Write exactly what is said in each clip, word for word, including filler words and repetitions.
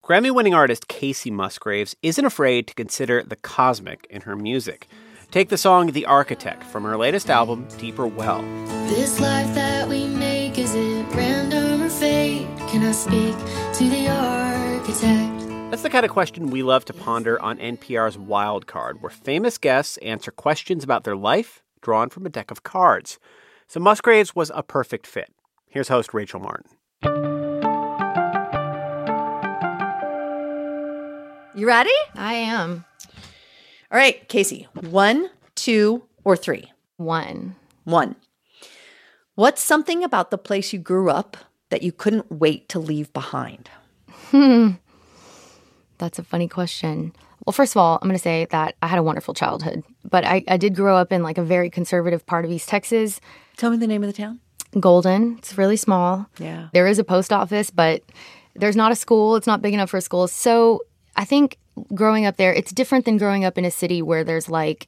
Grammy-winning artist Kacey Musgraves isn't afraid to consider the cosmic in her music. Take the song The Architect from her latest album, Deeper Well. This life that we make, is it random or fate? Can I speak to the architect? That's the kind of question we love to ponder on N P R's Wild Card, where famous guests answer questions about their life drawn from a deck of cards. So Musgraves was a perfect fit. Here's host Rachel Martin. You ready? I am. All right, Kacey. One, two, or three? One. One. What's something about the place you grew up that you couldn't wait to leave behind? Hmm. That's a funny question. Well, first of all, I'm going to say that I had a wonderful childhood, but I, I did grow up in like a very conservative part of East Texas. Tell me the name of the town. Golden. It's really small. Yeah. There is a post office, but there's not a school. It's not big enough for a school. So I think growing up there, it's different than growing up in a city where there's like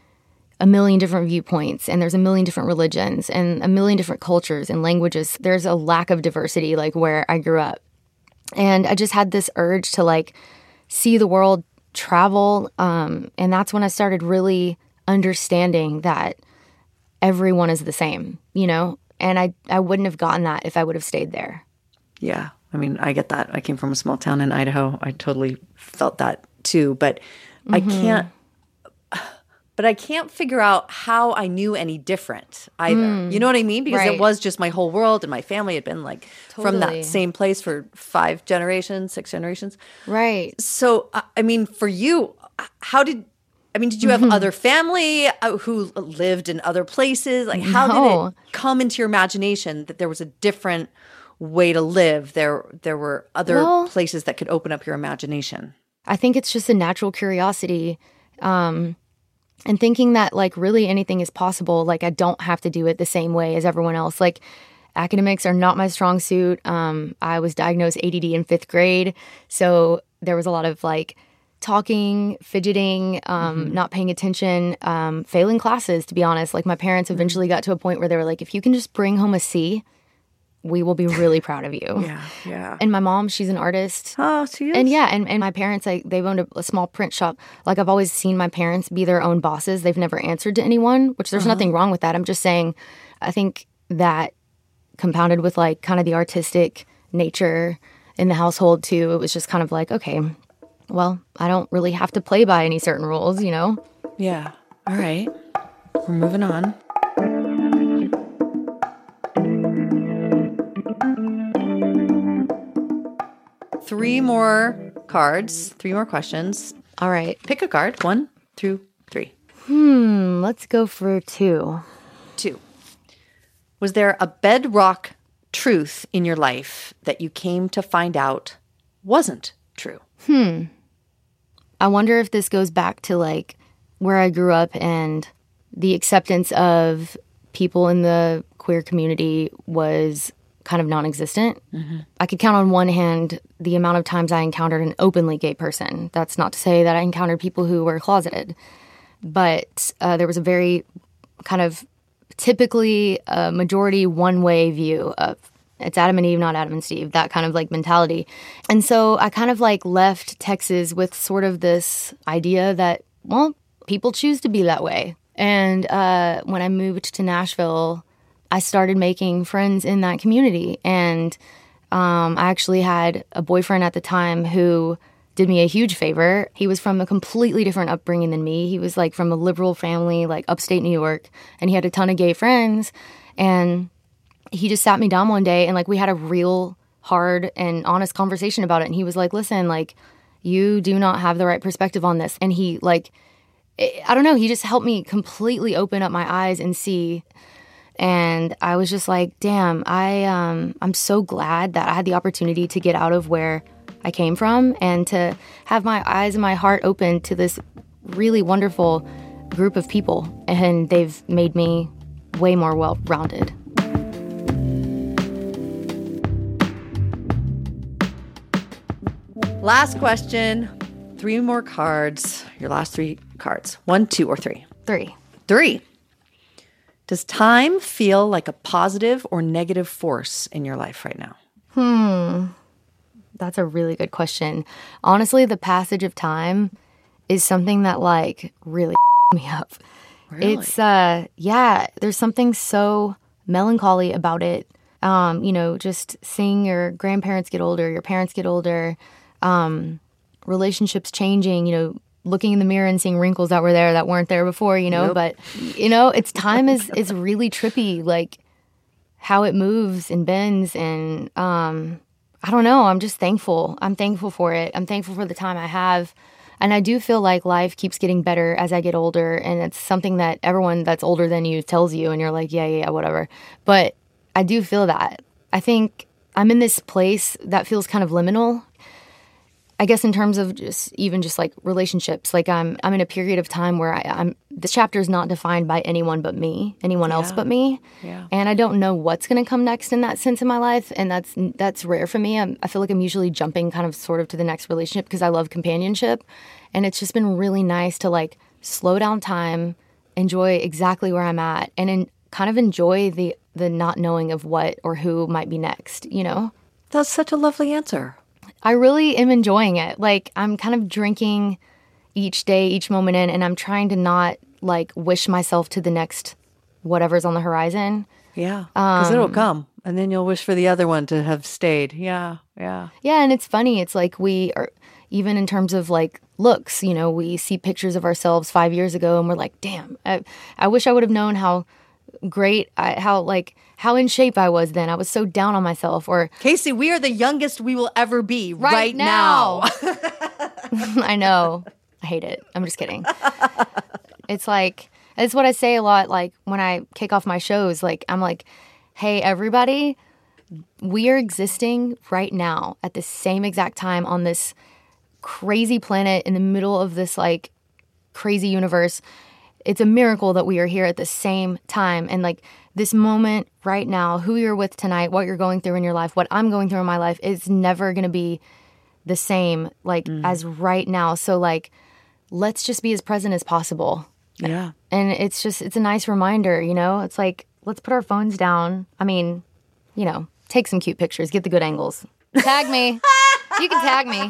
a million different viewpoints and there's a million different religions and a million different cultures and languages. There's a lack of diversity like where I grew up. And I just had this urge to like see the world, travel. Um, and that's when I started really understanding that everyone is the same, you know? And I, I wouldn't have gotten that if I would have stayed there. Yeah. I mean, I get that. I came from a small town in Idaho. I totally felt that too. But mm-hmm. I can't, but I can't figure out how I knew any different either. Mm. You know what I mean? Because right. it was just my whole world and my family had been like totally. From that same place for five generations, six generations. Right. So, I mean, for you, how did, I mean, did you have mm-hmm. other family who lived in other places? Like, how no. did it come into your imagination that there was a different way to live? There, there were other well, places that could open up your imagination. I think it's just a natural curiosity. Um, and thinking that like really anything is possible. Like I don't have to do it the same way as everyone else. Like academics are not my strong suit. Um, I was diagnosed A D D in fifth grade. So there was a lot of like talking, fidgeting, um, mm-hmm. not paying attention, um, failing classes, to be honest. Like my parents eventually got to a point where they were like, if you can just bring home a C, we will be really proud of you. Yeah, yeah. And my mom, she's an artist. Oh, she is? And yeah, and, and my parents, like, they've owned a, a small print shop. Like, I've always seen my parents be their own bosses. They've never answered to anyone, which there's uh-huh. nothing wrong with that. I'm just saying, I think that compounded with, like, kind of the artistic nature in the household, too, it was just kind of like, okay, well, I don't really have to play by any certain rules, you know? Yeah. All right. We're moving on. Three more cards, three more questions. All right. Pick a card. One, two, three. Hmm. Let's go for two. Two. Was there a bedrock truth in your life that you came to find out wasn't true? Hmm. I wonder if this goes back to like where I grew up and the acceptance of people in the queer community was kind of non-existent. Mm-hmm. I could count on one hand the amount of times I encountered an openly gay person. That's not to say that I encountered people who were closeted. But uh, there was a very kind of typically a majority one-way view of it's Adam and Eve, not Adam and Steve, that kind of like mentality. And so I kind of like left Texas with sort of this idea that, well, people choose to be that way. And uh, when I moved to Nashville, I started making friends in that community. And um, I actually had a boyfriend at the time who did me a huge favor. He was from a completely different upbringing than me. He was like from a liberal family, like upstate New York, and he had a ton of gay friends. And he just sat me down one day and like we had a real hard and honest conversation about it. And he was like, listen, like you do not have the right perspective on this. And he like, I don't know, he just helped me completely open up my eyes and see. And I was just like, damn, I, um, I'm so glad that I had the opportunity to get out of where I came from and to have my eyes and my heart open to this really wonderful group of people. And they've made me way more well-rounded. Last question. Three more cards. Your last three cards. One, two, or three? Three. Three. Does time feel like a positive or negative force in your life right now? Hmm. That's a really good question. Honestly, the passage of time is something that like really me up. Really? It's uh yeah, there's something so melancholy about it. Um, you know, just seeing your grandparents get older, your parents get older, um, relationships changing, you know, looking in the mirror and seeing wrinkles that were there that weren't there before, you know, Nope. but you know, it's time is is really trippy, like how it moves and bends and um I don't know, I'm just thankful. I'm thankful for it. I'm thankful for the time I have. And I do feel like life keeps getting better as I get older. And it's something that everyone that's older than you tells you. And you're like, yeah, yeah, yeah, whatever. But I do feel that. I think I'm in this place that feels kind of liminal. I guess in terms of just even just like relationships, like I'm I'm in a period of time where I, I'm this chapter is not defined by anyone but me, anyone else Yeah. but me, Yeah. and I don't know what's going to come next in that sense in my life, and that's that's rare for me. I'm, I feel like I'm usually jumping kind of sort of to the next relationship because I love companionship, and it's just been really nice to like slow down time, enjoy exactly where I'm at, and in, kind of enjoy the the not knowing of what or who might be next. You know. That's such a lovely answer. I really am enjoying it. Like, I'm kind of drinking each day, each moment in, and I'm trying to not, like, wish myself to the next whatever's on the horizon. Yeah. Because Um, it'll come. And then you'll wish for the other one to have stayed. Yeah. Yeah. Yeah, and it's funny. It's like we are, even in terms of, like, looks, you know, we see pictures of ourselves five years ago, and we're like, damn, I, I wish I would have known how great, I, how, like, how in shape I was then. I was so down on myself. Or Casey, we are the youngest we will ever be right, Right now. now. I know. I hate it. I'm just kidding. It's like, it's what I say a lot, like, when I kick off my shows. Like, I'm like, hey, everybody, we are existing right now at the same exact time on this crazy planet in the middle of this, like, crazy universe. It's a miracle that we are here at the same time. And, like, this moment right now, who you're with tonight, what you're going through in your life, what I'm going through in my life is never going to be the same, like, as right now. So, like, let's just be as present as possible. Yeah. And it's just, it's a nice reminder, you know? It's like, let's put our phones down. I mean, you know, take some cute pictures, get the good angles. Tag me. You can tag me.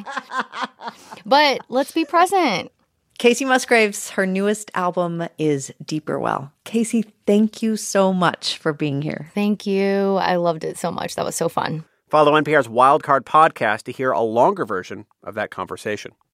But let's be present. Casey Musgraves, her newest album is Deeper Well. Casey, thank you so much for being here. Thank you. I loved it so much. That was so fun. Follow N P R's Wildcard podcast to hear a longer version of that conversation.